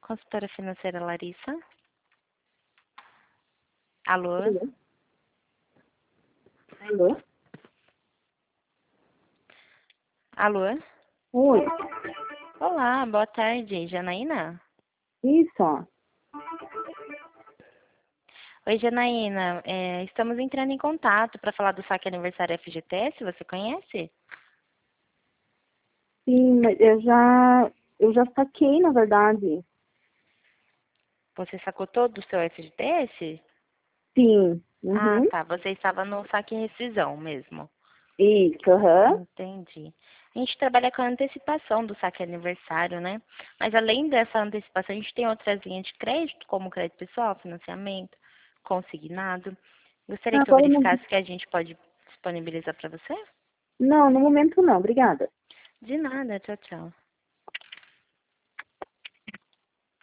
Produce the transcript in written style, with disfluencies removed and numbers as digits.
Consultora financeira Larissa. Alô? Alô? Alô? Alô? Oi, Olá, boa tarde, Janaína? isso. Oi, Janaína, estamos entrando em contato para falar do saque aniversário FGTS, você conhece? Sim, mas eu já saquei, na verdade. Você sacou todo o seu FGTS? Sim. Ah, Uhum. tá, você estava no saque em rescisão mesmo. Isso, aham. Entendi. A gente trabalha com a antecipação do saque aniversário, né? Mas além dessa antecipação, a gente tem outras linhas de crédito, como crédito pessoal, financiamento, consignado. Gostaria que eu Agora não. verificasse que a gente pode disponibilizar para você? Não, no momento não, obrigada. De nada, tchau, tchau.